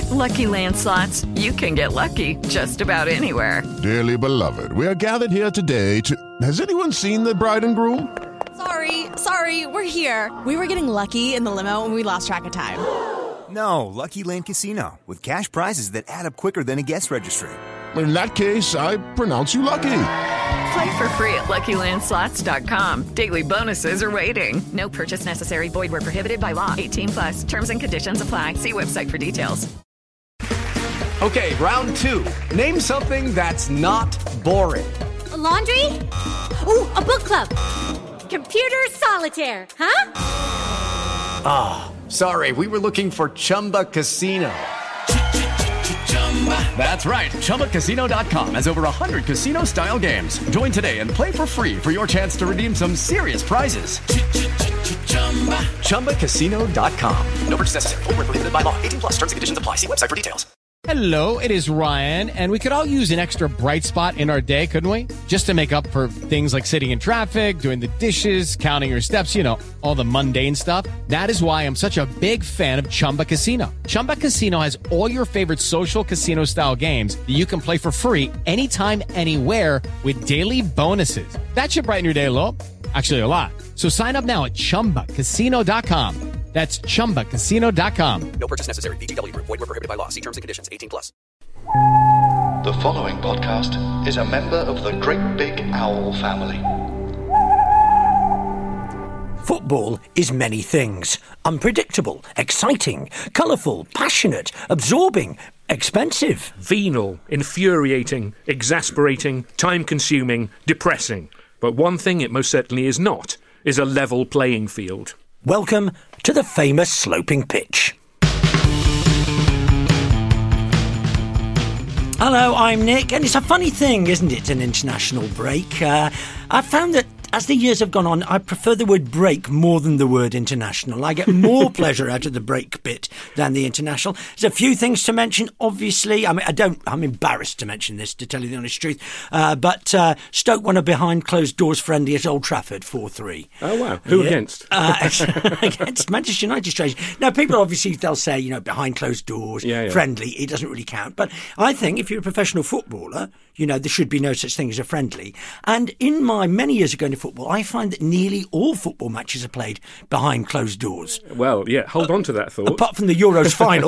With Lucky Land Slots, you can get lucky just about anywhere. Dearly beloved, we are gathered here today to... Has anyone seen the bride and groom? Sorry, we're here. We were getting lucky in the limo and we lost track of time. No, Lucky Land Casino, with cash prizes that add up quicker than a guest registry. In that case, I pronounce you lucky. Play for free at LuckyLandSlots.com. Daily bonuses are waiting. No purchase necessary. Void where prohibited by law. 18+. Terms and conditions apply. See website for details. Okay, round two. Name something that's not boring. A laundry? Ooh, a book club. Computer solitaire, huh? Ah, oh, sorry. We were looking for Chumba Casino. That's right. ChumbaCasino.com has over 100 casino-style games. Join today and play for free for your chance to redeem some serious prizes. ChumbaCasino.com. No purchase necessary. Void where prohibited by law. 18+. Terms and conditions apply. See website for details. Hello, it is Ryan, and we could all use an extra bright spot in our day, couldn't we? Just to make up for things like sitting in traffic, doing the dishes, counting your steps, you know, all the mundane stuff. That is why I'm such a big fan of Chumba Casino. Chumba Casino has all your favorite social casino-style games that you can play for free anytime, anywhere with daily bonuses. That should brighten your day a little. Actually, a lot. So sign up now at ChumbaCasino.com. That's ChumbaCasino.com. No purchase necessary. VGW Group. Void where prohibited by law. See terms and conditions. 18+. The following podcast is a member of the Great Big Owl family. Football is many things. Unpredictable, exciting, colourful, passionate, absorbing, expensive. Venal, infuriating, exasperating, time-consuming, depressing. But one thing it most certainly is not, is a level playing field. Welcome to the famous sloping pitch. Hello, I'm Nick, and it's a funny thing, isn't it, an international break? I've found that as the years have gone on, I prefer the word break more than the word international. I get more pleasure out of the break bit than the international. There's a few things to mention, obviously. I'm embarrassed to mention this, to tell you the honest truth. But Stoke won a behind-closed-doors friendly at Old Trafford, 4-3. Oh, wow. Who against? Against Manchester United, strange. Now, people obviously, they'll say, you know, behind closed doors, friendly, it doesn't really count. But I think if you're a professional footballer, you know, there should be no such thing as a friendly. And in my many years of going to football, I find that nearly all football matches are played behind closed doors. Well, yeah, hold on to that thought. Apart from the Euros final.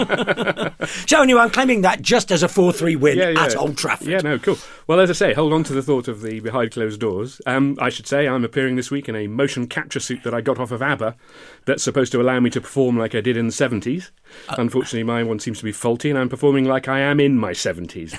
So anyway, I'm claiming that just as a 4-3 win at Old Trafford. Yeah, no, cool. Well, as I say, hold on to the thought of the behind closed doors. I should say I'm appearing this week in a motion capture suit that I got off of ABBA that's supposed to allow me to perform like I did in the 70s. Unfortunately, my one seems to be faulty, and I'm performing like I am in my 70s.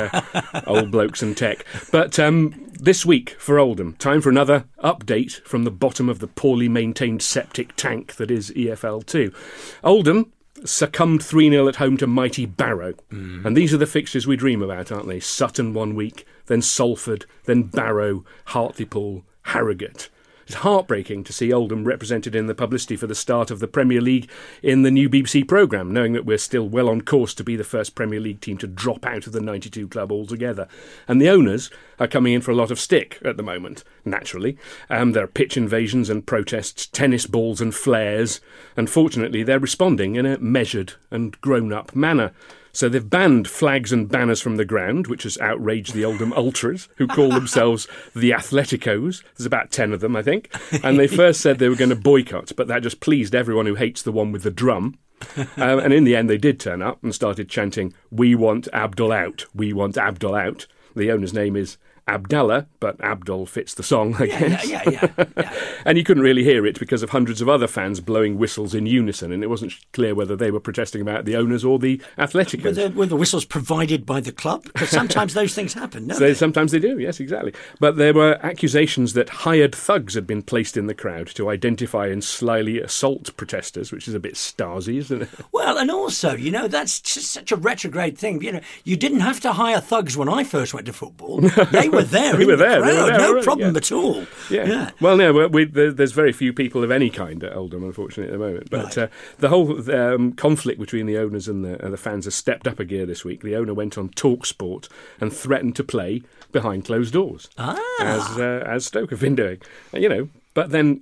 But old blokes and tech. But this week for Oldham, time for another update from the bottom of the poorly maintained septic tank that is EFL2. Oldham succumbed 3-0 at home to mighty Barrow. And these are the fixtures we dream about, aren't they? Sutton one week, then Salford, then Barrow, Hartlepool, Harrogate. It's heartbreaking to see Oldham represented in the publicity for the start of the Premier League in the new BBC programme, knowing that we're still well on course to be the first Premier League team to drop out of the 92 club altogether. And the owners are coming in for a lot of stick at the moment, naturally. There are pitch invasions and protests, tennis balls and flares, and fortunately they're responding in a measured and grown-up manner. So they've banned flags and banners from the ground, which has outraged the Oldham Ultras, who call themselves the Athleticos. There's about 10 of them, I think. And they first said they were going to boycott, but that just pleased everyone who hates the one with the drum. And in the end, they did turn up and started chanting, "We want Abdul out, we want Abdul out." The owner's name is Abdallah, but Abdul fits the song, I guess. Yeah. And you couldn't really hear it because of hundreds of other fans blowing whistles in unison, and it wasn't clear whether they were protesting about the owners or the Athleticos. Were the whistles provided by the club? Because sometimes those things happen, don't they? Sometimes they do, yes, exactly. But there were accusations that hired thugs had been placed in the crowd to identify and slyly assault protesters, which is a bit Stasi, isn't it? Well, and also, you know, that's just such a retrograde thing. You know, you didn't have to hire thugs when I first went to football. They were there. They were there. No problem at all. Yeah. Well, no, there's very few people of any kind at Oldham, unfortunately, at the moment. But the whole conflict between the owners and the fans has stepped up a gear this week. The owner went on TalkSport and threatened to play behind closed doors, as Stoke have been doing. You know, but then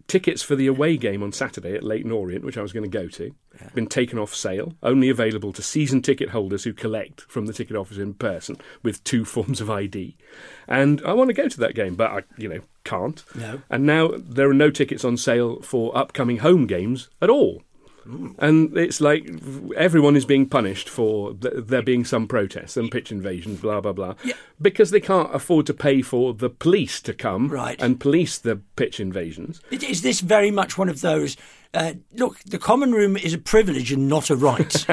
tickets for the away game on Saturday at Leyton Orient, which I was going to go to, been taken off sale, only available to season ticket holders who collect from the ticket office in person with 2 forms of ID. And I want to go to that game, but I, can't. No. And now there are no tickets on sale for upcoming home games at all. And it's like everyone is being punished for there being some protests and pitch invasions, blah, blah, blah, because they can't afford to pay for the police to come and police the pitch invasions. Is this very much one of those... look, the common room is a privilege and not a right.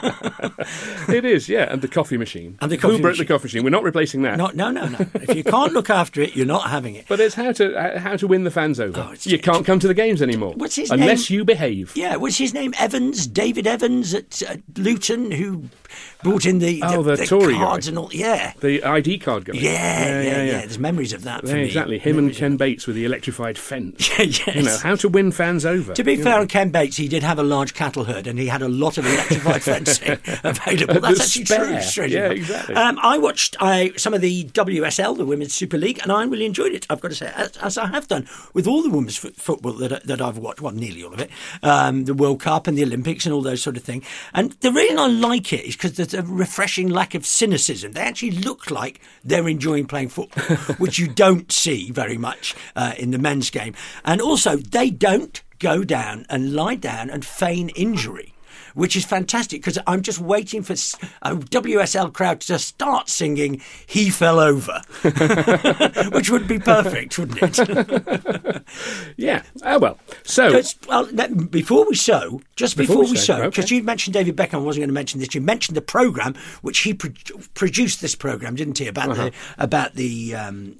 It is, yeah, and the coffee machine. And the coffee Who broke machine. the coffee machine? We're not replacing that. No. If you can't look after it, you're not having it. But it's how to win the fans over. You can't come to the games anymore. What's his unless name? you behave. Yeah, what's his name? David Evans at Luton, who brought in the Tory cards guy. and all. Yeah, the ID card guy. Yeah. There's memories of that for me. Exactly. Him and Ken Bates with the electrified fence. Yes. How to win fans over. To be fair on Ken Bates, he did have a large cattle herd and he had a lot of electrified fencing available. That's actually true. Strangely. Yeah, exactly. I watched some of the WSL, the Women's Super League, and I really enjoyed it, I've got to say, as I have done with all the women's football that I've watched, well, nearly all of it, the World Cup and the Olympics and all those sort of things. And the reason I like it is because there's a refreshing lack of cynicism. They actually look like they're enjoying playing football, which you don't see very much in the men's game. And also, they don't go down and lie down and feign injury, which is fantastic, because I'm just waiting for a WSL crowd to start singing "He Fell Over," which would be perfect, wouldn't it? Yeah. Oh, well. So... before we sow, because okay. you mentioned David Beckham, I wasn't going to mention this, you mentioned the programme, which he produced this programme, didn't he, about the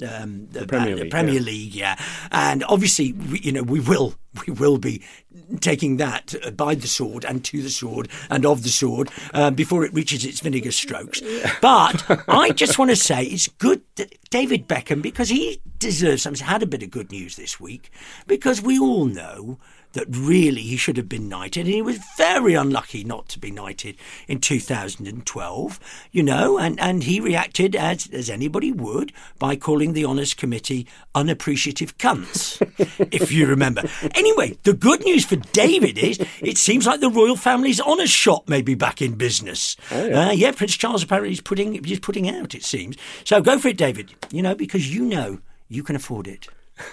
Premier League, yeah. And obviously, we will be taking that by the sword and to the sword and of the sword before it reaches its vinegar strokes. But I just want to say it's good that David Beckham, because he deserves something, had a bit of good news this week, because we all know that really he should have been knighted, and he was very unlucky not to be knighted in 2012, and he reacted as anybody would by calling the Honours Committee unappreciative cunts, if you remember. Anyway, the good news for David is it seems like the royal family's honours shop may be back in business. Oh, yeah. Prince Charles apparently is putting out, it seems. So go for it, David, because you can afford it.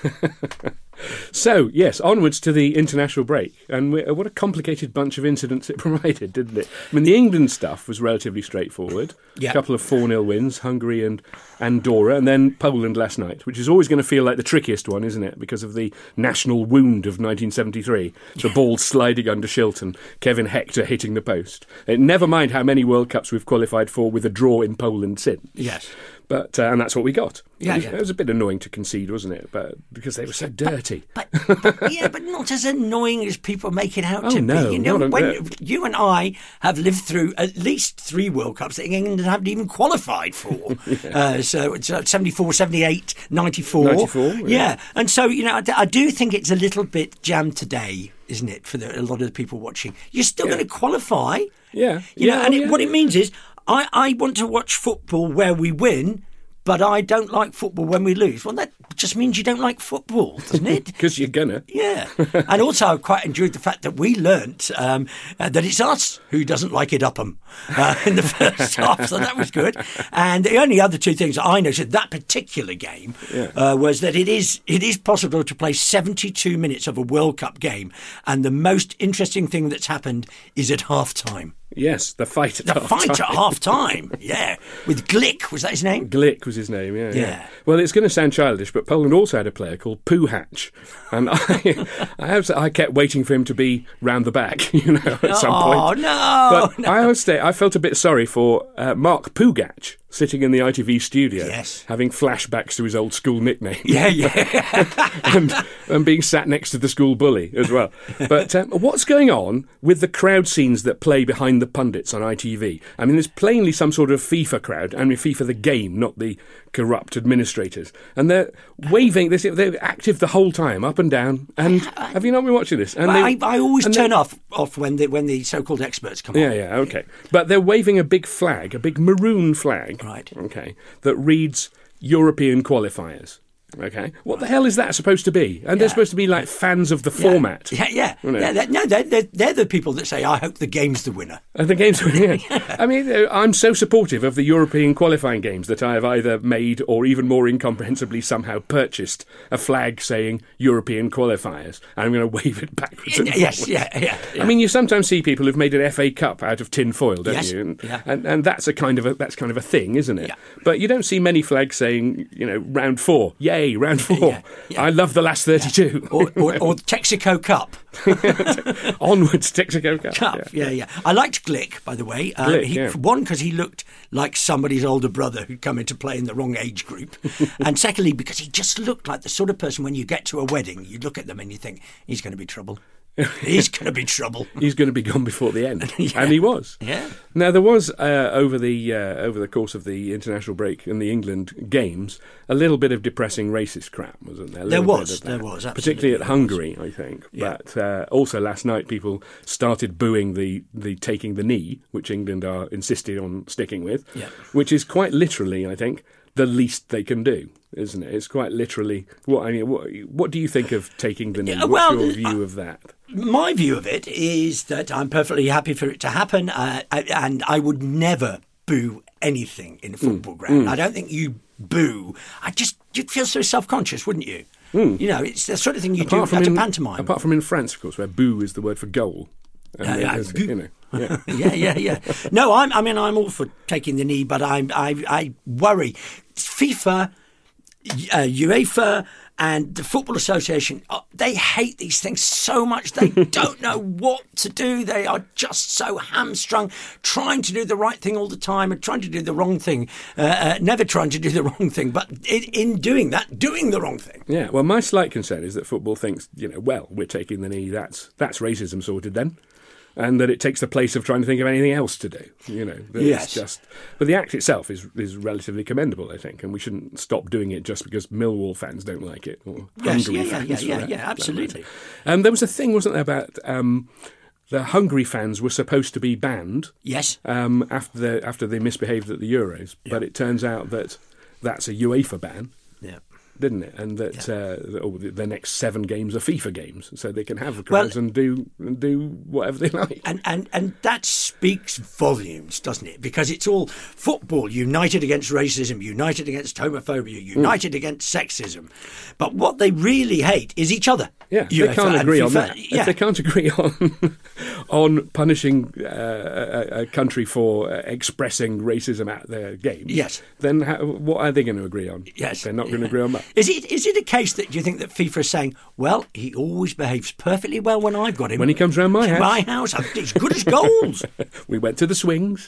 So, yes, onwards to the international break. And what a complicated bunch of incidents it provided, didn't it? I mean, the England stuff was relatively straightforward. Yeah. A couple of 4-0 wins, Hungary and Andorra, and then Poland last night, which is always going to feel like the trickiest one, isn't it? Because of the national wound of 1973. The ball sliding under Shilton, Kevin Hector hitting the post. Never mind how many World Cups we've qualified for with a draw in Poland since. Yes. But and that's what we got. It was a bit annoying to concede, wasn't it? But because they were so dirty. But not as annoying as people make it out to be. When you and I have lived through at least 3 World Cups that England haven't even qualified for. So it's 74, 78, 94. 94, yeah. And so, I do think it's a little bit jammed today, isn't it, for a lot of the people watching. You're still going to qualify. Yeah. What it means is, I want to watch football where we win, but I don't like football when we lose. Well, that just means you don't like football, doesn't it? Because you're gonna. Yeah. And also I quite enjoyed the fact that we learnt that it's us who doesn't like it Upham in the first half, so that was good. And the only other 2 things I noticed that particular game was that it is possible to play 72 minutes of a World Cup game, and the most interesting thing that's happened is at half-time. Yes, the fight at half-time, yeah. With Glick, was that his name? Glick was his name, yeah. Well, it's going to sound childish, but Poland also had a player called Puhatch. And I kept waiting for him to be round the back, at some point. Oh, no! But I felt a bit sorry for Mark Pugac, sitting in the ITV studio, having flashbacks to his old school nickname. and being sat next to the school bully as well. But what's going on with the crowd scenes that play behind the pundits on ITV? I mean, there's plainly some sort of FIFA crowd. I mean, FIFA the game, not the corrupt administrators. And they're waving, they're active the whole time, up and down. And have you not been watching this? And I always turn off when the so-called experts come on. Yeah, okay. But they're waving a big flag, a big maroon flag. Right. Okay. That reads European qualifiers. Okay, what the hell is that supposed to be? And they're supposed to be like fans of the format. Yeah. They're the people that say, I hope the game's the winner. The game's the winner. I mean, I'm so supportive of the European qualifying games that I have either made or even more incomprehensibly somehow purchased a flag saying European qualifiers. And I'm going to wave it backwards and forwards. Yeah. I mean, you sometimes see people who've made an FA Cup out of tin foil, don't you? Yeah. And that's kind of a thing, isn't it? Yeah. But you don't see many flags saying, round 4. Yay, round 4. Yeah. I love the last 32. Or the Texaco Cup. Onwards, Texaco Cup. Yeah. I liked Glick, by the way. One, because he looked like somebody's older brother who'd come in to play in the wrong age group. And secondly, because he just looked like the sort of person when you get to a wedding, you look at them and you think, he's going to be trouble. He's going to be trouble. He's going to be gone before the end. And he was. Yeah. Now, there was, over the course of the international break and the England games, a little bit of depressing racist crap, wasn't there? There was, absolutely. Particularly at Hungary, I think. Yeah. But also last night, people started booing the taking the knee, which England are insisting on sticking with, which is quite literally, I think, the least they can do, isn't it? It's quite literally. What do you think of taking the knee? What's your view of that? My view of it is that I'm perfectly happy for it to happen, and I would never boo anything in a football ground. I don't think you boo. You'd feel so self-conscious, wouldn't you? It's the sort of thing you do at a pantomime. Apart from in France, of course, where boo is the word for goal. Yeah. No, I'm all for taking the knee, but I worry. FIFA, UEFA, and the Football Association, they hate these things so much. They don't know what to do. They are just so hamstrung, trying to do the right thing all the time and trying to do the wrong thing. Never trying to do the wrong thing, but in doing that, doing the wrong thing. Yeah, well, my slight concern is that football thinks, well, we're taking the knee, that's racism sorted then. And that it takes the place of trying to think of anything else to do. Yes. But the act itself is relatively commendable, I think, and we shouldn't stop doing it just because Millwall fans don't like it, or Hungary fans. Yeah, absolutely. There was a thing, wasn't there, about the Hungary fans were supposed to be banned. Yes. After they misbehaved at the Euros, but it turns out that that's a UEFA ban. Yeah. Didn't it? And that the next 7 games are FIFA games, so they can have the crowds and do whatever they like. And that speaks volumes, doesn't it? Because it's all football united against racism, united against homophobia, united against sexism. But what they really hate is each other. Yeah, they can't agree on that. Yeah. If they can't agree on punishing a country for expressing racism at their games, then what are they going to agree on? Yes. They're not going to agree on that. Is it a case that you think that FIFA is saying, well, he always behaves perfectly well when I've got him. When he comes round my house. It's good as gold. We went to the swings.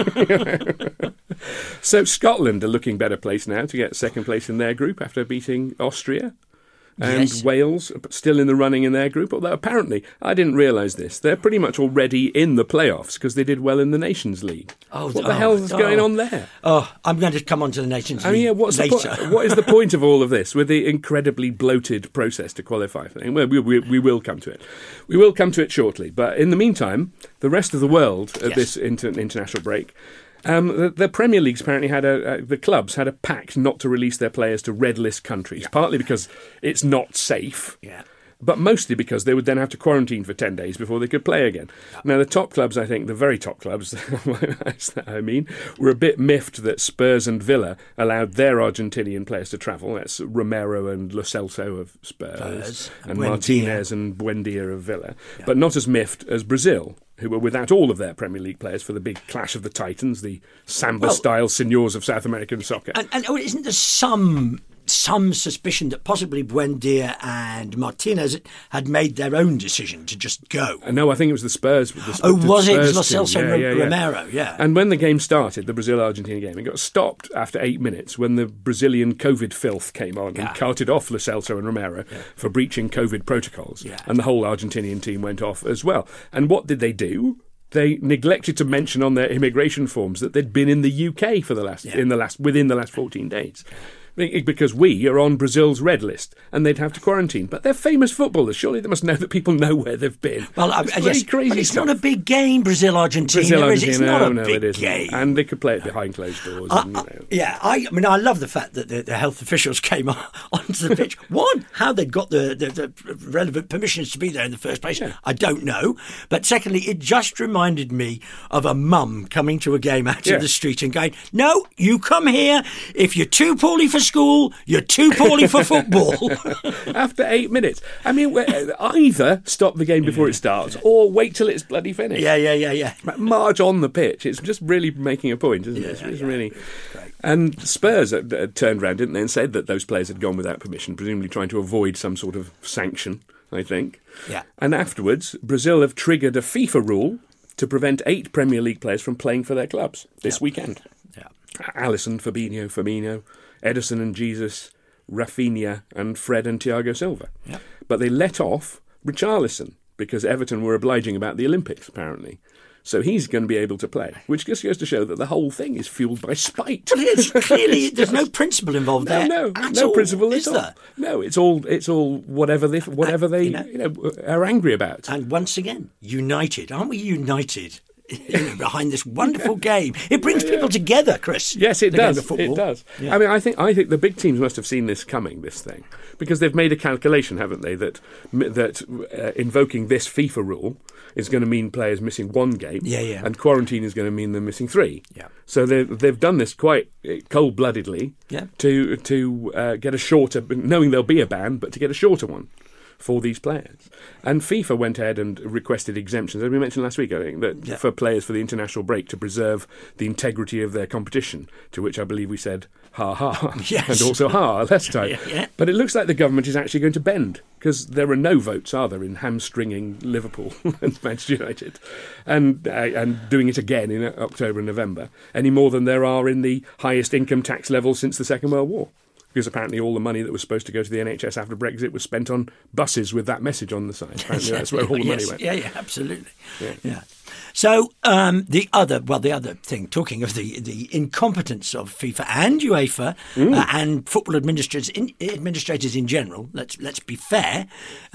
So Scotland are looking better placed now to get second place in their group after beating Austria. And Wales still in the running in their group, although apparently, I didn't realise this, they're pretty much already in the playoffs because they did well in the Nations League. What the hell is going on there? I'm going to come on to the Nations League later. What is the point of all of this with the incredibly bloated process to qualify for it? Well, we will come to it. We will come to it shortly. But in the meantime, the rest of the world at this international break, the Premier League's apparently had the clubs had a pact not to release their players to red list countries, partly because it's not safe, but mostly because they would then have to quarantine for 10 days before they could play again. Now, the top clubs, I think, the very top clubs, were a bit miffed that Spurs and Villa allowed their Argentinian players to travel. That's Romero and Lo Celso of Spurs and Martinez and Buendia of Villa, but not as miffed as Brazil, who were without all of their Premier League players for the big clash of the Titans, the Samba-style seniors of South American soccer. And isn't there some suspicion that possibly Buendia and Martinez had made their own decision to just go? No, I think it was the Spurs. Was it? Lo Celso and Romero, And when the game started, the Brazil-Argentina game, it got stopped after 8 minutes when the Brazilian COVID filth came on and carted off Lo Celso and Romero for breaching COVID protocols. And the whole Argentinian team went off as well. And what did they do? They neglected to mention on their immigration forms that they'd been in the UK for within the last 14 days. because we are on Brazil's red list and they'd have to quarantine. But they're famous footballers. Surely they must know that people know where they've been. Well, it's crazy but it's stuff. not a big game, Brazil-Argentina. It's not a big game. And they could play it behind closed doors. I mean, I love the fact that the health officials came onto the pitch. One, how they got the relevant permissions to be there in the first place, I don't know. But secondly, it just reminded me of a mum coming to a game out of the street and going, no, you come here. If you're too poorly for school, you're too poorly for football. After 8 minutes. I mean, either stop the game before it starts or wait till it's bloody finished. Yeah. March on the pitch. It's just really making a point, isn't it? It's really... And Spurs turned around, didn't they, and said that those players had gone without permission, presumably trying to avoid some sort of sanction, I think. Yeah. And afterwards, Brazil have triggered a FIFA rule to prevent 8 Premier League players from playing for their clubs this weekend. Yeah. Alisson, Fabinho, Firmino, Ederson and Jesus, Rafinha and Fred and Thiago Silva. Yeah. But they let off Richarlison because Everton were obliging about the Olympics, apparently. So he's going to be able to play, which just goes to show that the whole thing is fueled by spite. Well, it's clearly there's no principle involved there. No principle at all. No, it's all whatever they are angry about. And once again, united, aren't we? United behind this wonderful game. It brings people together, Chris. Yes, it does. It does. Yeah. I mean, I think the big teams must have seen this coming, this thing, because they've made a calculation, haven't they, that invoking this FIFA rule is going to mean players missing 1 game, and quarantine is going to mean them missing 3. Yeah. So they've done this quite cold-bloodedly to get a shorter, knowing there'll be a ban, but to get a shorter one for these players. And FIFA went ahead and requested exemptions, as we mentioned last week, I think, that for players for the international break to preserve the integrity of their competition, to which I believe we said, ha, yes. and also ha last time. Yeah. But it looks like the government is actually going to bend, because there are no votes, are there, in hamstringing Liverpool and Manchester United, and doing it again in October and November, any more than there are in the highest income tax level since the Second World War. Because apparently all the money that was supposed to go to the NHS after Brexit was spent on buses with that message on the side. Apparently that's where all the money went. Yeah, absolutely. Yeah. So the other thing, talking of the incompetence of FIFA and UEFA and football administrators in general, let's be fair,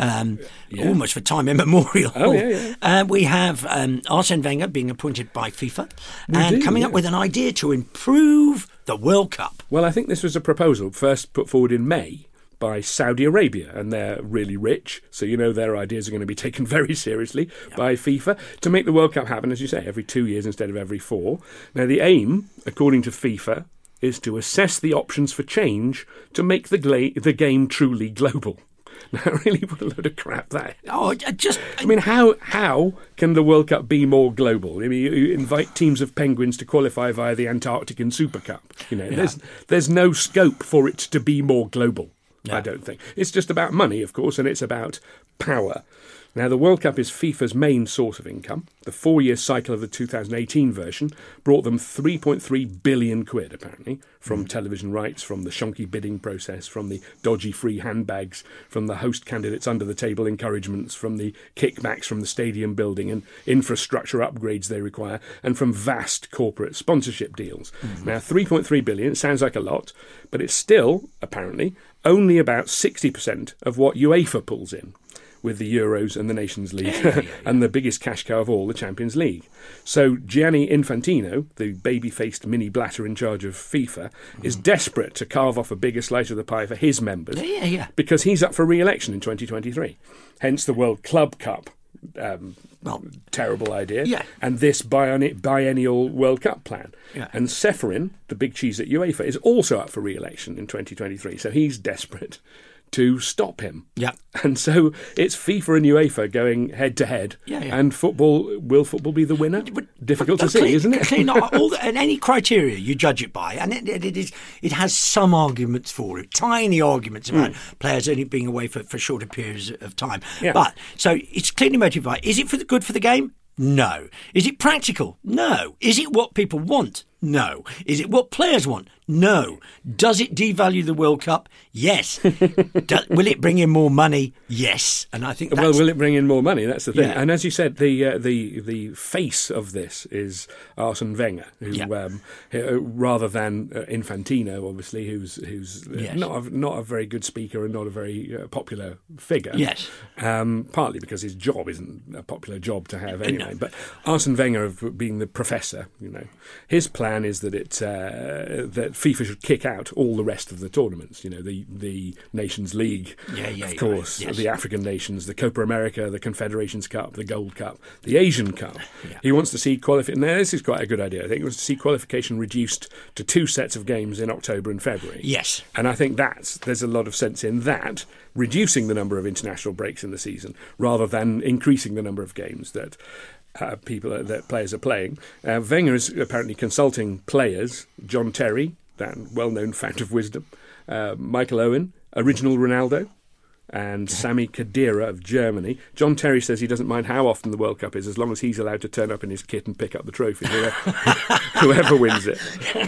almost for time immemorial. We have Arsene Wenger being appointed by FIFA and coming up with an idea to improve the World Cup. Well, I think this was a proposal first put forward in May by Saudi Arabia, and they're really rich, so their ideas are going to be taken very seriously by FIFA to make the World Cup happen, as you say, every 2 years instead of every 4. Now, the aim, according to FIFA, is to assess the options for change to make the game truly global. Now, really, what a load of crap that is. I mean, how can the World Cup be more global? I mean, you invite teams of penguins to qualify via the Antarctican Super Cup. There's no scope for it to be more global. No. I don't think. It's just about money, of course, and it's about power. Now, the World Cup is FIFA's main source of income. The 4-year cycle of the 2018 version brought them 3.3 billion quid, apparently, from television rights, from the shonky bidding process, from the dodgy free handbags, from the host candidates' under-the-table encouragements, from the kickbacks from the stadium building and infrastructure upgrades they require, and from vast corporate sponsorship deals. Now, 3.3 billion sounds like a lot, but it's still, apparently, only about 60% of what UEFA pulls in, with the Euros and the Nations League, and the biggest cash cow of all, the Champions League. So Gianni Infantino, the baby-faced mini blatter in charge of FIFA, is desperate to carve off a bigger slice of the pie for his members, because he's up for re-election in 2023. Hence the World Club Cup. Terrible idea. And this biennial World Cup plan. And Ceferin, the big cheese at UEFA, is also up for re-election in 2023. So he's desperate to stop him. And so it's FIFA and UEFA going head to head. And will football be the winner? Difficult to see, isn't it? And any criteria you judge it by, and it has some arguments for it, tiny arguments about players only being away for shorter periods of time. But so it's clearly motivated by, is it good for the game? No. Is it practical? No. Is it what people want? No. Is it what players want? No. Does it devalue the World Cup? Yes. Will it bring in more money? Yes. And I think will it bring in more money? That's the thing. Yeah. And as you said, the face of this is Arsene Wenger, who rather than Infantino, obviously, who's not a very good speaker and not a very popular figure. Yes. Partly because his job isn't a popular job to have anyway. No. But Arsene Wenger, being the professor, his plan is that that FIFA should kick out all the rest of the tournaments. The Nations League, of course, the African nations, the Copa America, the Confederations Cup, the Gold Cup, the Asian Cup. Yeah. He wants to see qualification. Now, this is quite a good idea. I think he wants to see qualification reduced to 2 sets of games in October and February. Yes. And I think there's a lot of sense in that, reducing the number of international breaks in the season rather than increasing the number of games that players are playing. Wenger is apparently consulting players. John Terry, that well-known fount of wisdom, Michael Owen, original Ronaldo, and Sami Khedira of Germany. John Terry says he doesn't mind how often the World Cup is, as long as he's allowed to turn up in his kit and pick up the trophy, whoever wins it.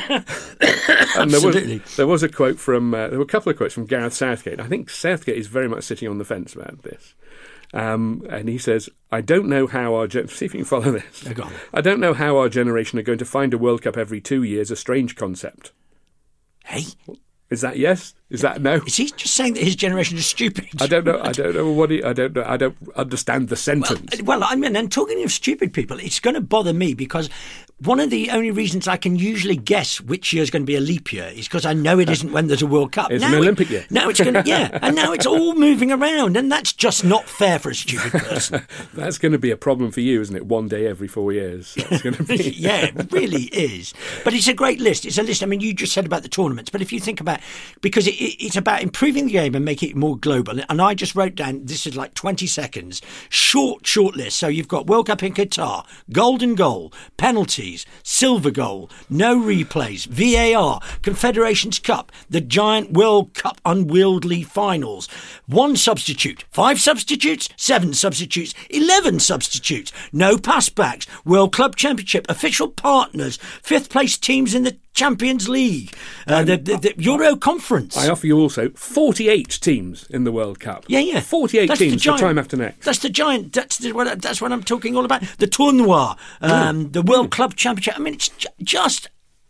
And there was a quote from there were a couple of quotes from Gareth Southgate. I think Southgate is very much sitting on the fence about this. And he says, I don't know how our see if you can follow this. I don't know how our generation are going to find a World Cup every 2 years a strange concept. Hey? Is that yes? Is that no? Is he just saying that his generation is stupid? I don't know. I don't know. I don't understand the sentence. Well, I mean, and talking of stupid people, it's going to bother me because one of the only reasons I can usually guess which year is going to be a leap year is because I know it isn't when there's a World Cup. It's an Olympic year. Now it's going to, and now it's all moving around, and that's just not fair for a stupid person. That's going to be a problem for you, isn't it? 1 day every 4 years. That's going to be. Yeah, it really is. But it's a great list. It's a list. I mean, you just said about the tournaments, but if you think about, because it's about improving the game and making it more global. And I just wrote down, this is like 20 seconds, short list. So you've got World Cup in Qatar, golden goal, penalties, silver goal, no replays, VAR, Confederations Cup, the giant World Cup unwieldy finals, 1 substitute, 5 substitutes, 7 substitutes, 11 substitutes, no passbacks, World Club Championship, official partners, 5th place teams in the Champions League, the Euro Conference. I offer you also 48 teams in the World Cup. Yeah. 48 teams for time after next. That's the giant. That's what I'm talking all about. The tournoi, the World Club Championship. I mean, it's just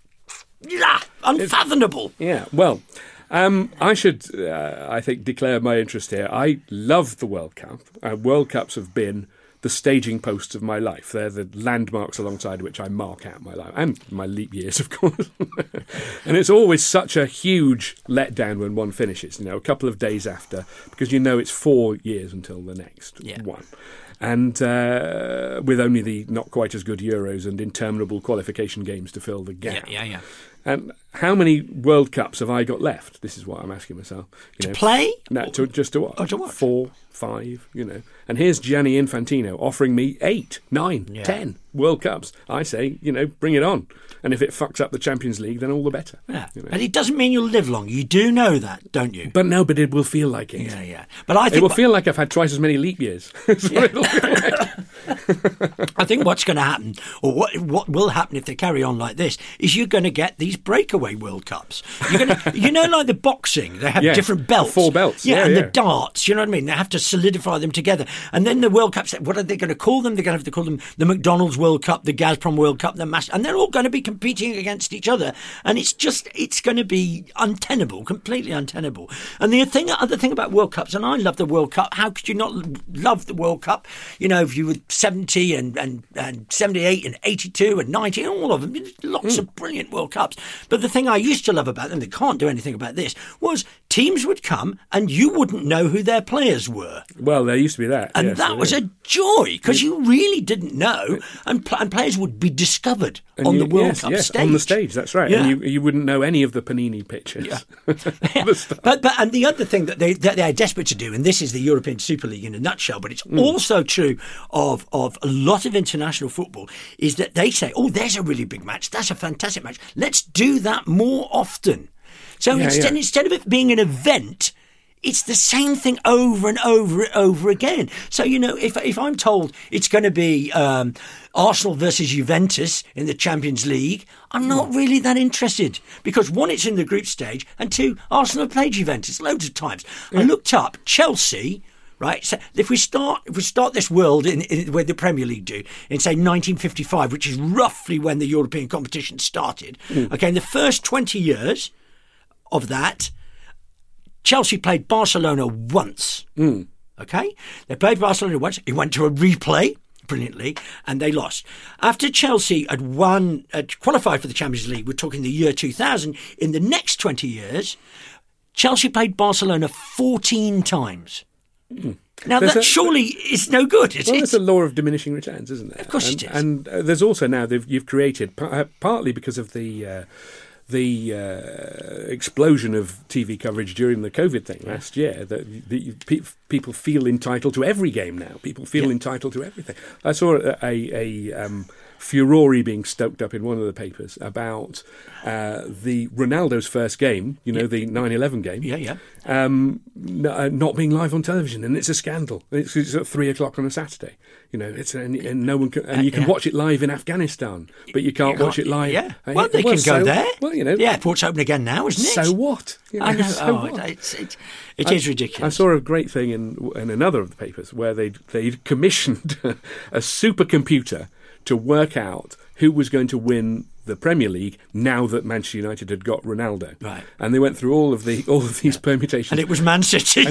unfathomable. Well, I should, I think, declare my interest here. I love the World Cup. World Cups have been the staging posts of my life. They're the landmarks alongside which I mark out my life, and my leap years, of course. And it's always such a huge letdown when one finishes, a couple of days after, because it's 4 years until the next one. And with only the not quite as good Euros and interminable qualification games to fill the gap. Yeah. And how many World Cups have I got left? This is what I'm asking myself. To play? No, just to watch. Oh, to watch. 4, 5, And here's Gianni Infantino offering me 8, 9, 10 World Cups. I say, bring it on. And if it fucks up the Champions League, then all the better. Yeah. But it doesn't mean you'll live long. You do know that, don't you? But it will feel like it. Yeah. But I think it will feel like I've had twice as many leap years. It'll feel like. I think what's going to happen, or what will happen if they carry on like this, is you're going to get these breakaway World Cups. You're going to, like the boxing, they have different belts. 4 belts. The darts, you know what I mean? They have to solidify them together. And then the World Cups, what are they going to call them? They're going to have to call them the McDonald's World Cup, the Gazprom World Cup, and they're all going to be competing against each other. And it's going to be untenable, completely untenable. And the other thing about World Cups, and I love the World Cup, how could you not love the World Cup? If you were 70 and 78 and 82 and 90, all of them, lots of brilliant World Cups. But the thing I used to love about them, they can't do anything about this, was teams would come and you wouldn't know who their players were. Well, there used to be that. And that was a joy, because you really didn't know, and players would be discovered on the World Cup stage. On the stage, that's right. Yeah. And you wouldn't know any of the Panini pictures. Yeah. But and the other thing that they are desperate to do, and this is the European Super League in a nutshell, but it's also true of a lot of international football, is that they say, there's a really big match, that's a fantastic match, let's do that more often. So instead of it being an event, it's the same thing over and over and over again. So, if I'm told it's going to be Arsenal versus Juventus in the Champions League, I'm not really that interested because one, it's in the group stage, and two, Arsenal have played Juventus loads of times. I looked up Chelsea. Right, so if we start this world in where the Premier League do in say 1955, which is roughly when the European competition started. Okay, in the first 20 years of that, Chelsea played Barcelona once. Okay, they played Barcelona once. It went to a replay brilliantly, and they lost. After Chelsea had qualified for the Champions League, we're talking the year 2000. In the next 20 years, Chelsea played Barcelona 14 times. Now, that surely is no good, is it? There's a law of diminishing returns, isn't there? Of course it is. And there's also now, you've created, partly because of the explosion of TV coverage during the COVID thing last year, that people feel entitled to every game now. People feel entitled to everything. I saw a furore being stoked up in one of the papers about the Ronaldo's first game, the 9/11 game, not being live on television, and it's a scandal. It's at 3:00 on a Saturday. And no one can, and you can watch it live in Afghanistan, but you can't watch it live. Yeah, well, they can go there. Well, the airport's open again now, isn't it? So what? I know. So what? It is ridiculous. I saw a great thing in another of the papers where they commissioned a supercomputer to work out who was going to win the Premier League now that Manchester United had got Ronaldo. Right. And they went through all of these permutations. And it was Man City.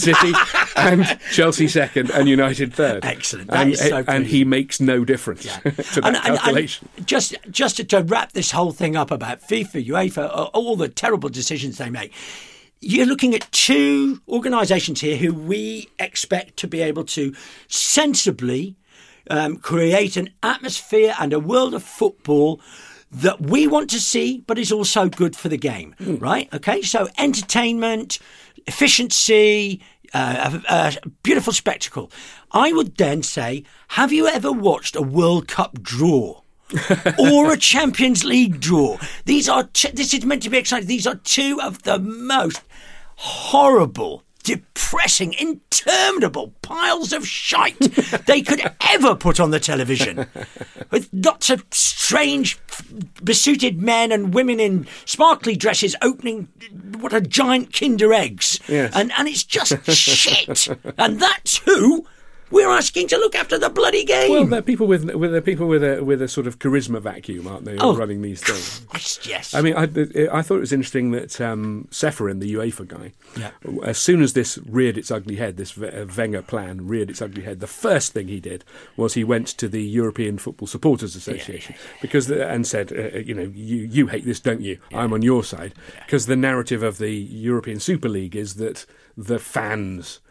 And Chelsea second and United third. Excellent. And he makes no difference to that calculation. And just to wrap this whole thing up about FIFA, UEFA, all the terrible decisions they make, you're looking at two organisations here who we expect to be able to sensibly create an atmosphere and a world of football that we want to see, but is also good for the game, right? Okay, so entertainment, efficiency, a beautiful spectacle. I would then say, have you ever watched a World Cup draw? Or a Champions League draw? This is meant to be exciting. These are two of the most horrible, depressing, interminable piles of shite they could ever put on the television, with lots of strange besuited men and women in sparkly dresses opening what are giant Kinder eggs. Yes. And it's just shit. And that's who we're asking to look after the bloody game. Well, they're people with a sort of charisma vacuum, aren't they? Running these things. Yes. I mean, I thought it was interesting that Ceferin, the UEFA guy, as soon as this reared its ugly head, this Wenger plan reared its ugly head, the first thing he did was he went to the European Football Supporters Association and said, you hate this, don't you? I'm on your side, because the narrative of the European Super League is that the fans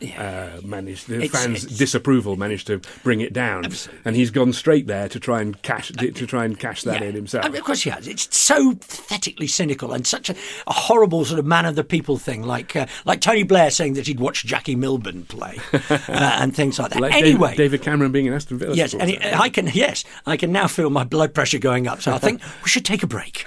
disapproval managed to bring it down. Absolutely. And he's gone straight there to try and cash that in himself. Of course he has. It's so pathetically cynical and such a horrible sort of man of the people thing, like Tony Blair saying that he'd watched Jackie Milburn play and things like that. Like anyway, David Cameron being in Aston Villa. Yes, and I can now feel my blood pressure going up. So I think we should take a break.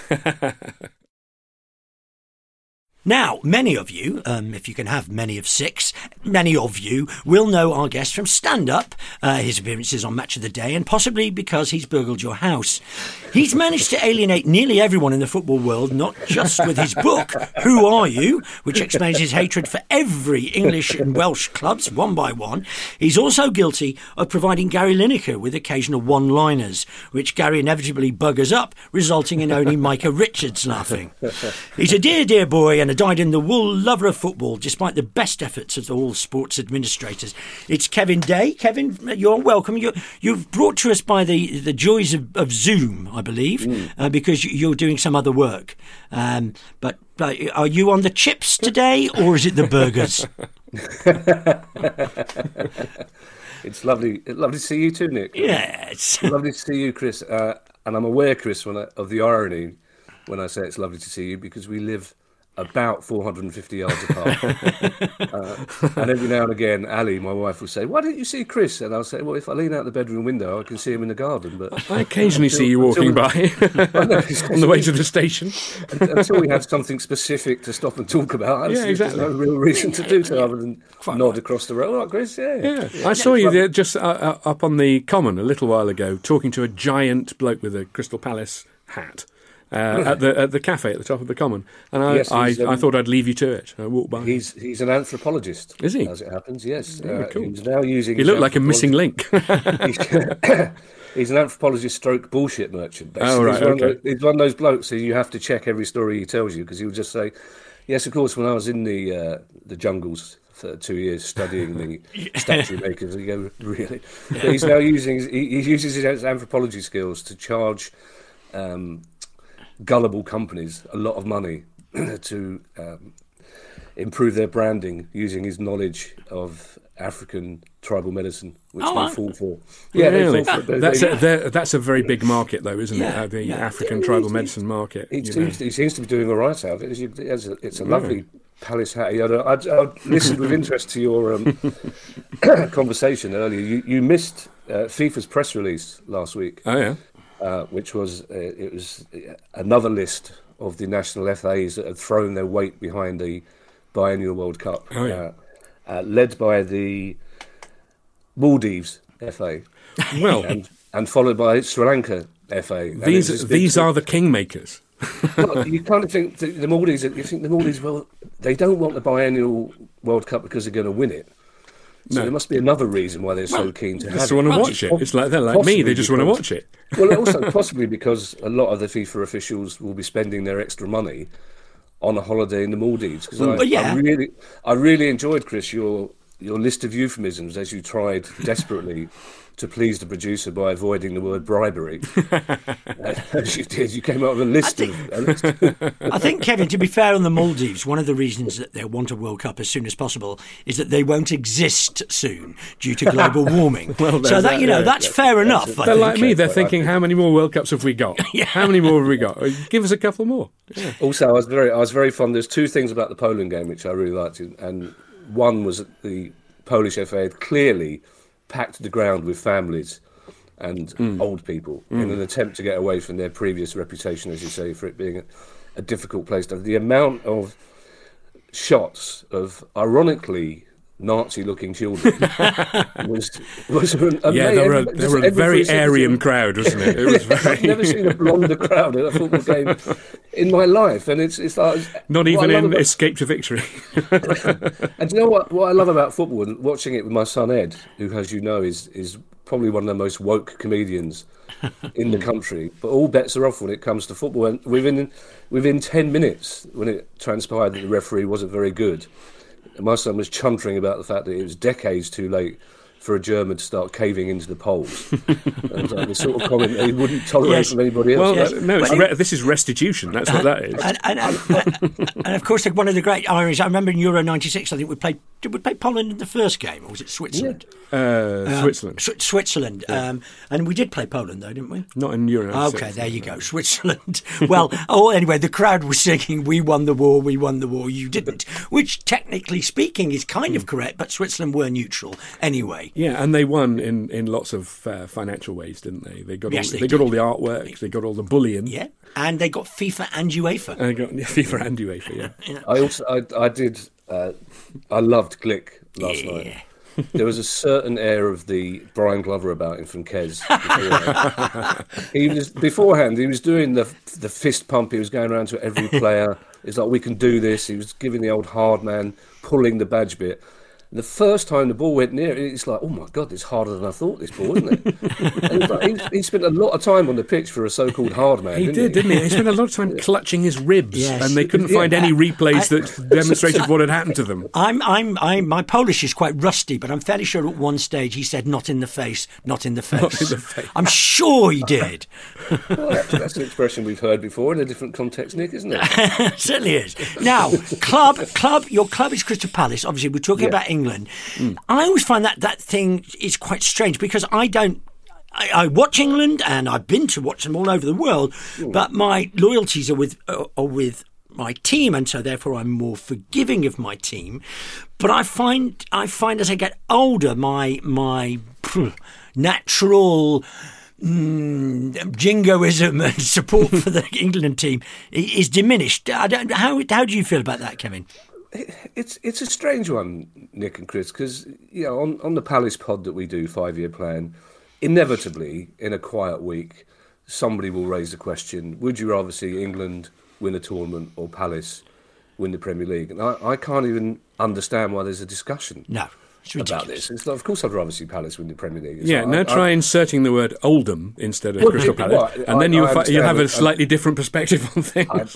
Now, many of you, if you can have many of six, many of you will know our guest from Stand Up, his appearances on Match of the Day, and possibly because he's burgled your house. He's managed to alienate nearly everyone in the football world, not just with his book, Who Are You?, which explains his hatred for every English and Welsh clubs, one by one. He's also guilty of providing Gary Lineker with occasional one-liners, which Gary inevitably buggers up, resulting in only Micah Richards laughing. He's a dear, dear boy and a dyed-in-the-wool lover of football, despite the best efforts of all sports administrators. It's Kevin Day. Kevin, you're welcome. You're brought to us by the joys of Zoom, I believe, because you're doing some other work. But are you on the chips today, or is it the burgers? It's lovely to see you too, Nick. Yes. Lovely to see you, Chris. And I'm aware, Chris, of the irony when I say it's lovely to see you, because we live about 450 yards apart. And every now and again, Ali, my wife, will say, "Why didn't you see Chris?" And I'll say, "Well, if I lean out the bedroom window, I can see him in the garden." But I occasionally see you walking by on the way to the station. Until we have something specific to stop and talk about, there's no real reason to do so other than nod across the road. All right, Chris, I saw you there just up on the Common a little while ago, talking to a giant bloke with a Crystal Palace hat. At the cafe at the top of the Common, and I thought I'd leave you to it. I walked by. He's an anthropologist. Is he? As it happens, yes. Cool. He's now using. He looked like a missing link. He's an anthropologist stroke bullshit merchant. Basically. Oh, right, he's one of those blokes who you have to check every story he tells you, because he'll just say, "Yes, of course, when I was in the jungles for 2 years studying the statue makers," and you go, "Really?" But he's now he uses his anthropology skills to charge gullible companies a lot of money to improve their branding using his knowledge of African tribal medicine, which they fall for. Yeah, really? They fall for it. That's a very big market, though, isn't it? The African tribal medicine market. He seems to be doing all right out of it. It's a lovely Palace hat. I listened with interest to your conversation earlier. You missed FIFA's press release last week. Oh, yeah. Which was it was another list of the national FAs that had thrown their weight behind the biennial World Cup, led by the Maldives FA, and followed by Sri Lanka FA. These are the kingmakers. Well, you kind of think the Maldives. You think the Maldives, well, they don't want the biennial World Cup because they're going to win it. So there must be another reason why they're so keen to have it. They just want to watch it. It's like they're like me. They just want to watch it. Well, also possibly because a lot of the FIFA officials will be spending their extra money on a holiday in the Maldives. Because I really enjoyed, Chris, your list of euphemisms as you tried desperately to please the producer by avoiding the word bribery. As you did, you came up with a list. I think, Kevin, to be fair on the Maldives, one of the reasons that they want a World Cup as soon as possible is that they won't exist soon due to global warming. So that's fair enough. They're like me. They're thinking, how many more World Cups have we got? How many more have we got? Give us a couple more. Yeah. Also, I was very fond. There's two things about the Poland game which I really liked, and one was that the Polish FA had clearly packed the ground with families and old people in an attempt to get away from their previous reputation, as you say, for it being a difficult place to have. The amount of shots of, ironically, Nazi-looking children was amazing. Yeah, they were a very Aryan crowd, wasn't it? It was very... I've never seen a blonder crowd at a football game in my life, and it's like... Not even in Escape to Victory. And you know what I love about football, and watching it with my son Ed, who, as you know, is probably one of the most woke comedians in the country, but all bets are off when it comes to football. And within 10 minutes, when it transpired that the referee wasn't very good, my son was chuntering about the fact that it was decades too late for a German to start caving into the Poles. And the sort of comment that he wouldn't tolerate from anybody else. Well, this is restitution. That's what that is. And of course, one of the great Irish. I remember in Euro '96, I think did we play Poland in the first game, or was it Switzerland? Switzerland. Switzerland. And we did play Poland, though, didn't we? Not in Euro '96. Okay, there you go, Switzerland. Well, anyway, the crowd was singing, "We won the war, you didn't," which, technically speaking, is kind of correct, but Switzerland were neutral anyway. Yeah, and they won in lots of financial ways, didn't they? They got all the artwork, they got all the bullion. Yeah, and they got FIFA and UEFA. And they got FIFA and UEFA, yeah. I loved Glick last night. There was a certain air of the Brian Glover about him from Kes. Beforehand, he was doing the fist pump. He was going around to every player. It's like, we can do this. He was giving the old hard man, pulling the badge bit. The first time the ball went near it, it's like, oh my God, it's harder than I thought, this ball, isn't it? And he spent a lot of time on the pitch for a so-called hard man. Didn't he? He spent a lot of time clutching his ribs, and they couldn't find any replays that demonstrated what had happened to them. My Polish is quite rusty, but I'm fairly sure at one stage he said, "Not in the face, not in the face." Not in the face. I'm sure he did. Well, that's an expression we've heard before in a different context, Nick, isn't it? It certainly is. Now, your club is Crystal Palace. Obviously, we're talking about England. I always find that thing is quite strange because I watch England and I've been to watch them all over the world, but my loyalties are with my team, and so therefore I'm more forgiving of my team. But I find as I get older, my natural jingoism and support for the England team is diminished. How do you feel about that, Kevin? It's a strange one, Nick and Chris, because on the Palace pod that we do, 5-year plan, inevitably in a quiet week, somebody will raise the question: would you rather see England win a tournament or Palace win the Premier League? And I can't even understand why there's a discussion. No. About this. It's like, of course I'd rather see Palace win the Premier League. Try inserting the word Oldham instead of Crystal Palace, and then you have a slightly different perspective on things.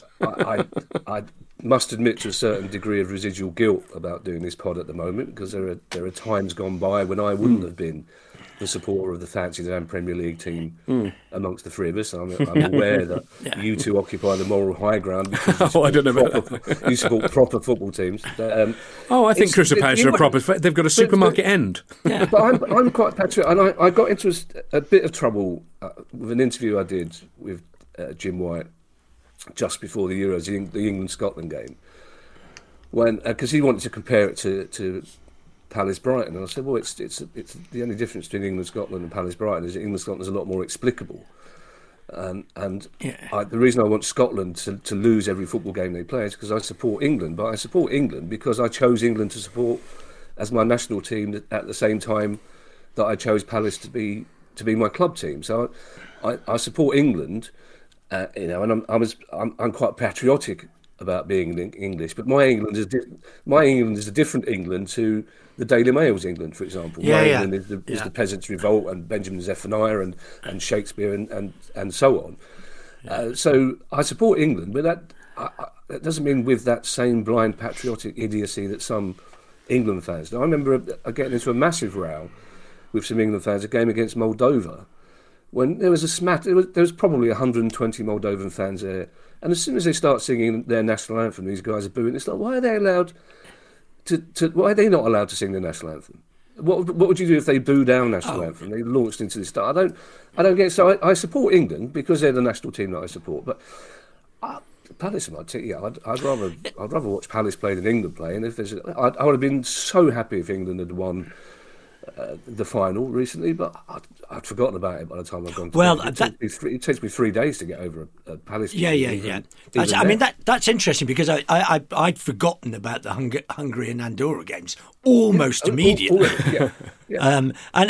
I must admit to a certain degree of residual guilt about doing this pod at the moment, because there are times gone by when I wouldn't have been the supporter of the fancied and Premier League team amongst the three of us. I'm aware that you two occupy the moral high ground because I don't know about that. You support proper football teams. I think Crystal Palace are proper. They've got a supermarket end. Yeah. But I'm quite patriotic, and I got into a bit of trouble with an interview I did with Jim White just before the Euros, the England-Scotland game, because he wanted to compare it to Palace-Brighton, and I said, well, it's the only difference between England-Scotland and Palace-Brighton is that England-Scotland is a lot more explicable. The reason I want Scotland to lose every football game they play is because I support England, but I support England because I chose England to support as my national team at the same time that I chose Palace to be my club team. So I support England, and I'm quite patriotic about being English, but my England is a different England to the Daily Mail's England, for example. England is the Peasants' Revolt and Benjamin Zephaniah and Shakespeare and so on. So I support England, but that doesn't mean with that same blind patriotic idiocy that some England fans do. I remember getting into a massive row with some England fans, a game against Moldova, when there was there was probably 120 Moldovan fans there. And as soon as they start singing their national anthem, these guys are booing. It's like, why are they allowed why are they not allowed to sing the national anthem? What would you do if they booed our national anthem? They launched into this stuff. I don't get. So I support England because they're the national team that I support. But Palace, I'd rather watch Palace play than England play. And if I would have been so happy if England had won the final recently, but I'd forgotten about it by the time I'd gone to it takes me 3 days to get over a Palace. Yeah. That's interesting because I'd forgotten about the Hungary and Andorra games almost immediately. And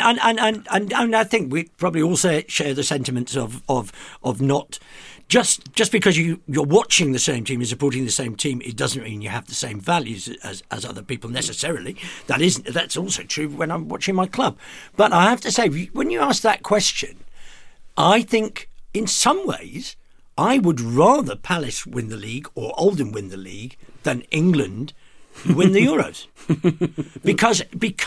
I think we probably also share the sentiments of not just because you're watching the same team and supporting the same team, it doesn't mean you have the same values as other people necessarily. That's also true when I'm watching my club. But I have to say, when you ask that question, I think in some ways I would rather Palace win the league or Oldham win the league than England win the Euros. because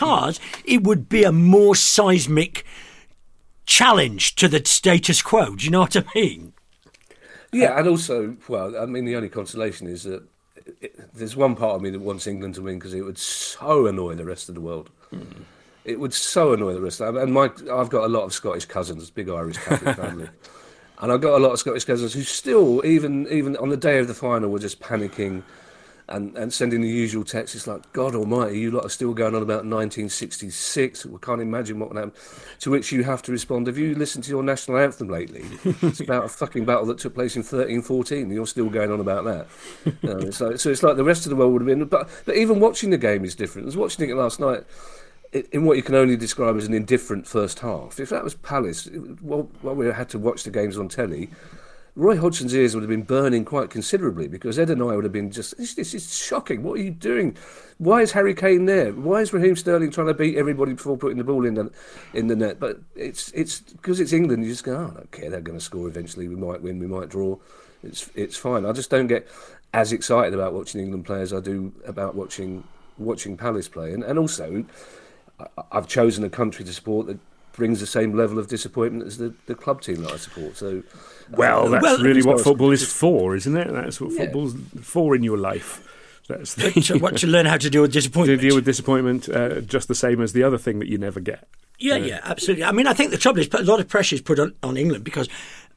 it would be a more seismic challenge to the status quo. Do you know what I mean? Yeah, and also, the only consolation is that there's one part of me that wants England to win because it would so annoy the rest of the world. It would so annoy the rest of the world. And I've got a lot of Scottish cousins, big Irish Catholic family. And I've got a lot of Scottish cousins who still, even on the day of the final, were just panicking and sending the usual texts. It's like, God almighty, you lot are still going on about 1966. We can't imagine what would happen. To which you have to respond, have you listened to your national anthem lately? It's about a fucking battle that took place in 1314. You're still going on about that. So it's like the rest of the world would have been. But even watching the game is different. I was watching it last night in what you can only describe as an indifferent first half. If that was Palace, while we had to watch the games on telly, Roy Hodgson's ears would have been burning quite considerably because Ed and I would have been just, this is shocking. What are you doing? Why is Harry Kane there? Why is Raheem Sterling trying to beat everybody before putting the ball in the net? But it's because it's England. You just go, I don't care. They're going to score eventually. We might win. We might draw. It's fine. I just don't get as excited about watching England play as I do about watching Palace play. And also, I've chosen a country to support that brings the same level of disappointment as the club team that I support. So, that's really what football is for, isn't it? That's what football's for in your life. That's to learn how to deal with disappointment. To deal with disappointment, just the same as the other thing that you never get. Yeah, absolutely. I mean, I think the trouble is a lot of pressure is put on England because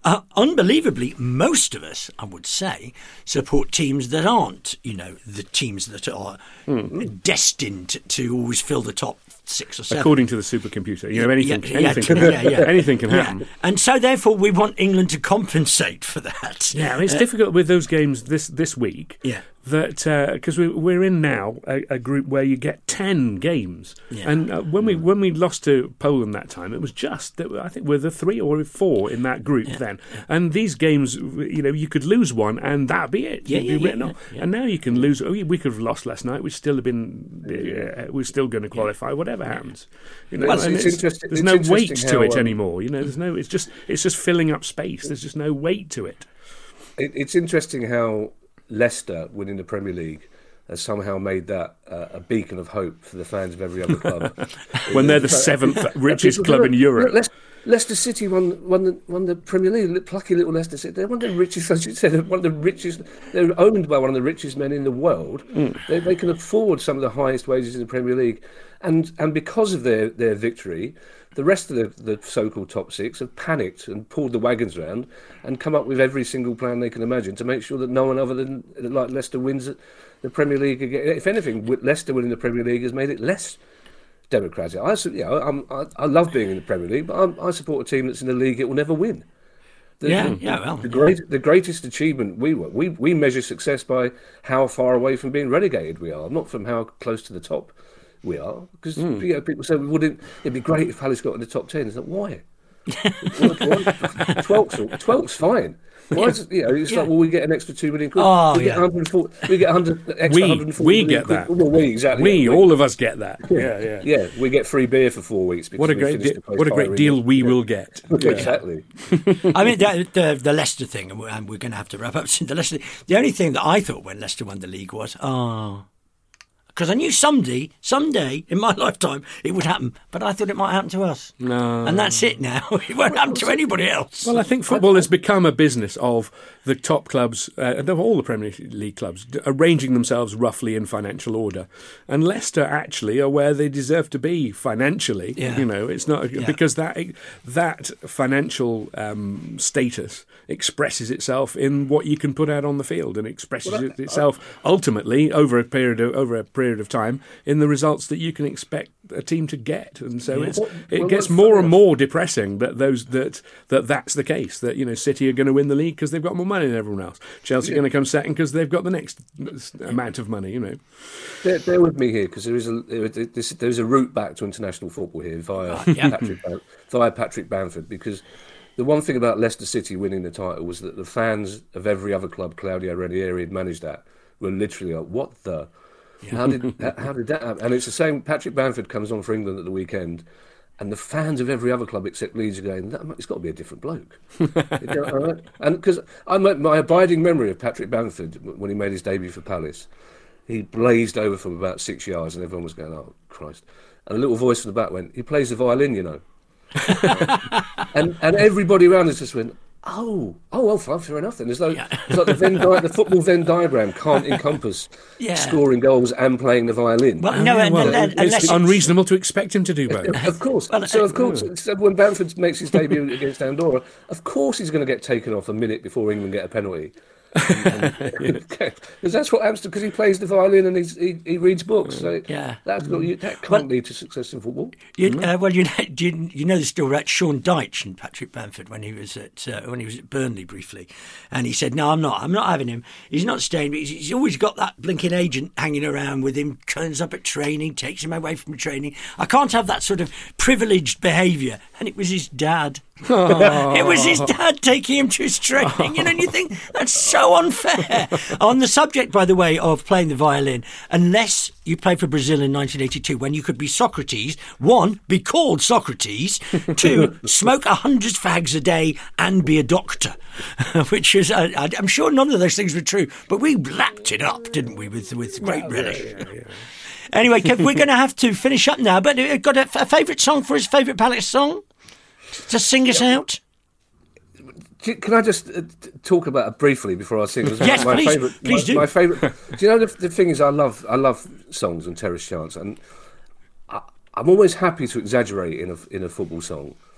unbelievably, most of us, I would say, support teams that aren't, the teams that are destined to always fill the top 6 or 7. According to the supercomputer, anything can happen. Yeah. And so, therefore, we want England to compensate for that. Yeah, it's difficult with those games this week. Yeah. That because we're in now a group where you get 10 games, and when we lost to Poland that time, it was just that I think we're the 3 or 4 in that group then. And these games, you could lose one and that'd be it. You'd be written off. And now you can lose. We could have lost last night. We'd still have been. We're still going to qualify. Whatever happens. It's interesting. There's no weight to it anymore. There's no. It's just filling up space. There's just no weight to it. It's interesting how Leicester winning the Premier League has somehow made that a beacon of hope for the fans of every other club. When they're the 7th richest club in Europe. Leicester City won the Premier League. Plucky little Leicester City. They're one of the richest, as you said, one of the richest. They're owned by one of the richest men in the world. They can afford some of the highest wages in the Premier League, and because of their victory, the rest of the so-called top 6 have panicked and pulled the wagons round and come up with every single plan they can imagine to make sure that no one other than Leicester wins the Premier League again. If anything, Leicester winning the Premier League has made it less democratic. I love being in the Premier League, but I support a team that's in the league it will never win. The greatest achievement we measure success by how far away from being relegated we are, not from how close to the top we are. Because people say it'd be great if Palace got in the top 10. It's like, why? 12th's fine. Why is it, it's like, well, we get an extra £2 million quid. We get 140. We get 140. We get that. Well, exactly. We all of us get that. Yeah. We get free beer for 4 weeks. What a great deal we will get. Exactly. I mean, the Leicester thing, and we're going to have to wrap up soon. The only thing that I thought when Leicester won the league was, because I knew someday in my lifetime it would happen, but I thought it might happen to us. No. And that's it now. It won't happen to anybody else. Well, I think football has become a business of the top clubs, of all the Premier League clubs, arranging themselves roughly in financial order. And Leicester actually are where they deserve to be financially. Yeah. It's not because that financial status expresses itself in what you can put out on the field, and expresses itself ultimately over a period of time in the results that you can expect a team to get. And so it gets more and more depressing that that's the case, that City are going to win the league because they've got more money than everyone else. Chelsea are going to come second because they've got the next amount of money. Bear with me here, because there's a route back to international football here via Patrick Bamford, because the one thing about Leicester City winning the title was that the fans of every other club Claudio Ranieri had managed that were literally like, what the... How did that happen? And it's the same. Patrick Bamford comes on for England at the weekend, and the fans of every other club except Leeds are going, it's got to be a different bloke. And because my abiding memory of Patrick Bamford when he made his debut for Palace, he blazed over from about 6 yards, and everyone was going, oh Christ! And a little voice from the back went, he plays the violin, and everybody around us just went, Oh, well, fair enough then. It's like the football Venn diagram can't encompass scoring goals and playing the violin. It's unreasonable to expect him to do both. Of course. So when Bamford makes his debut against Andorra, of course he's going to get taken off a minute before England get a penalty. Because that's what happens, because he plays the violin and he reads books. So that can't lead to success in football. You know the story about Sean Dyche and Patrick Bamford when he was at Burnley briefly, and he said, "No, I'm not having him. He's not staying. But he's always got that blinking agent hanging around with him. Turns up at training, takes him away from training. I can't have that sort of privileged behaviour." And it was his dad. It was his dad taking him to his training, and you think that's so unfair. On the subject, by the way, of playing the violin, unless you played for Brazil in 1982, when you could be Socrates, 1, be called Socrates, 2, smoke 100 fags a day and be a doctor, which is, I'm sure none of those things were true, but we lapped it up, didn't we, with great relish. Yeah. Anyway, we're going to have to finish up now, but got a favourite song for his favourite Palace song? To sing us out? Can I just talk about it briefly before I sing? Yes, please do. My favourite. Do you know the thing is, I love songs and terrace chants, and I'm always happy to exaggerate in a football song.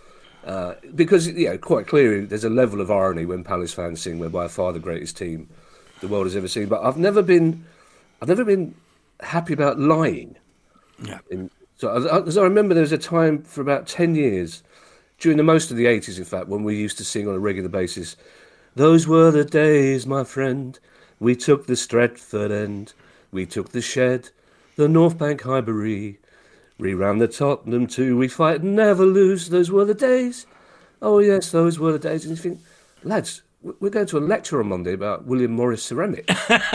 Because, quite clearly, there's a level of irony when Palace fans sing "We're by far the greatest team the world has ever seen." But I've never been happy about lying. Yeah. As I remember, there was a time for about 10 years, during most of the 80s, in fact, when we used to sing on a regular basis, "Those were the days, my friend. We took the Stretford End. We took the Shed, the North Bank Highbury. We ran the Tottenham too. We fight and never lose. Those were the days. Oh, yes, those were the days." And you think, lads, we're going to a lecture on Monday about William Morris ceramic.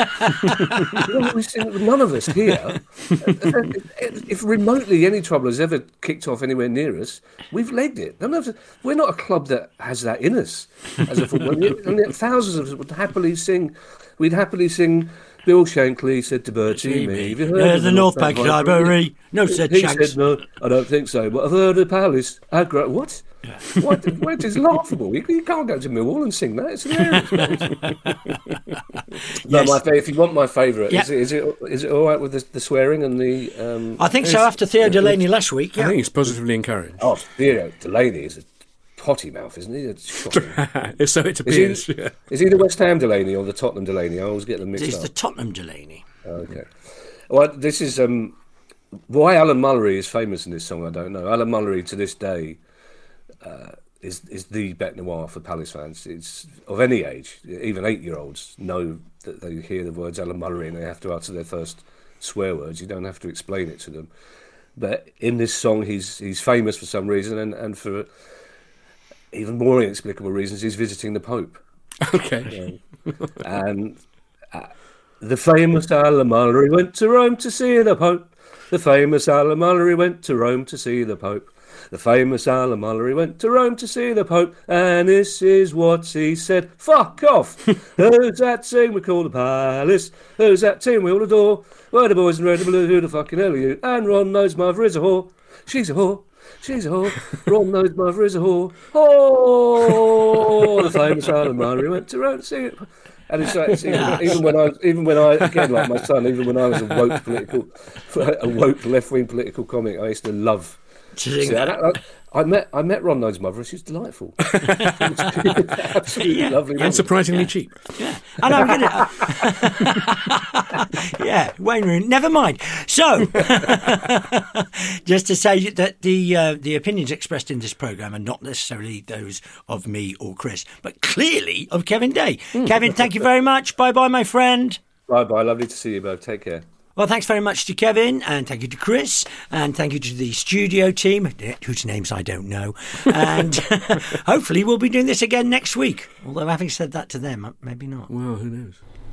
None of us here, if remotely any trouble has ever kicked off anywhere near us, we've legged it. We're not a club that has that in us as a football. And thousands of us would happily sing. We'd happily sing "Bill Shankly said to Bertie me. The North Bank Library." No, said he Shanks. said, "No, I don't think so. But I've heard of Palace." What? Yeah. What is laughable? You can't go to Millwall and sing that. It's hilarious. No, if you want my favourite, is it all right with the swearing and the? I think so. After Theo Delaney last week, I think he's positively encouraged. Oh, Theo Delaney is a potty mouth, isn't he? So it appears. Is he the West Ham Delaney or the Tottenham Delaney? I always get them mixed up. He's the Tottenham Delaney. Okay. Well, this is why Alan Mullery is famous in this song. I don't know. Alan Mullery to this day is the bête noire for Palace fans. It's of any age, even 8-year-olds know that they hear the words Alan Mullery and they have to utter their first swear words. You don't have to explain it to them. But in this song, he's famous for some reason, and for even more inexplicable reasons, he's visiting the Pope. Okay. And the famous Alan Mullery went to Rome to see the Pope. The famous Alan Mullery went to Rome to see the Pope. The famous Alan Mullery went to Rome to see the Pope, and this is what he said: "Fuck off! Who's that team we call the Palace? Who's that team we all adore? We're the boys in red and blue, who the fucking hell are you? And Ron knows mother is a whore. She's a whore. She's a whore. Ron knows mother is a whore. Oh, the famous Alan Mullery went to Rome to see it." And it's even when I again, like my son, even when I was a woke left-wing political comic, I used to love. I met Ron Node's mother, and she was delightful. Absolutely lovely woman. And surprisingly cheap. Yeah, I know. Yeah, Wayne Rooney. Never mind. So, just to say that the opinions expressed in this programme are not necessarily those of me or Chris, but clearly of Kevin Day. Kevin, thank you very much. Bye-bye, my friend. Bye-bye. Lovely to see you both. Take care. Well, thanks very much to Kevin, and thank you to Chris, and thank you to the studio team, whose names I don't know. And hopefully we'll be doing this again next week. Although having said that to them, maybe not. Well, who knows?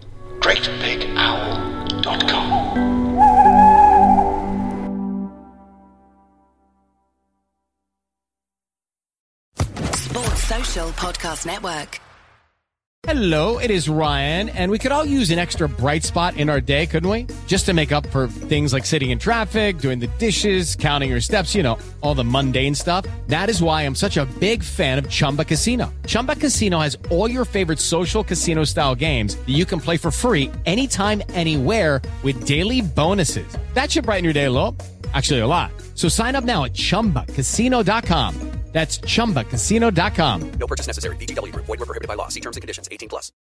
GreatBigOwl.com. Sports Social Podcast Network. Hello, it is Ryan, and we could all use an extra bright spot in our day, couldn't we? Just to make up for things like sitting in traffic, doing the dishes, counting your steps, all the mundane stuff. That is why I'm such a big fan of Chumba Casino. Chumba Casino has all your favorite social casino-style games that you can play for free anytime, anywhere with daily bonuses. That should brighten your day a little. Actually, a lot. So sign up now at ChumbaCasino.com. That's ChumbaCasino.com. No purchase necessary. VGW Group. Void where prohibited by law. See terms and conditions. 18+.